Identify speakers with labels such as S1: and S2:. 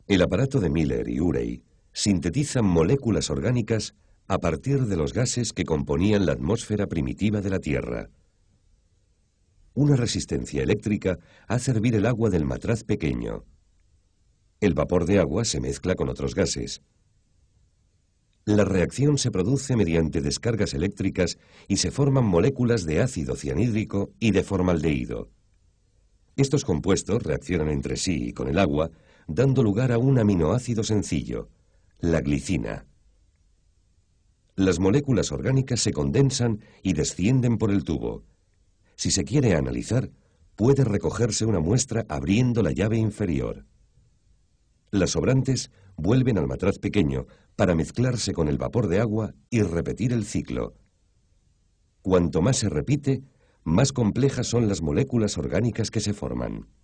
S1: El aparato de Miller y Urey sintetiza moléculas orgánicas a partir de los gases que componían la atmósfera primitiva de la Tierra. Una resistencia eléctrica hace hervir el agua del matraz pequeño. El vapor de agua se mezcla con otros gases. La reacción se produce mediante descargas eléctricas y se forman moléculas de ácido cianhídrico y de formaldehído. Estos compuestos reaccionan entre sí y con el agua, dando lugar a un aminoácido sencillo, la glicina. Las moléculas orgánicas se condensan y descienden por el tubo. Si se quiere analizar, puede recogerse una muestra abriendo la llave inferior. Las sobrantes vuelven al matraz pequeño para mezclarse con el vapor de agua y repetir el ciclo. Cuanto más se repite, más complejas son las moléculas orgánicas que se forman.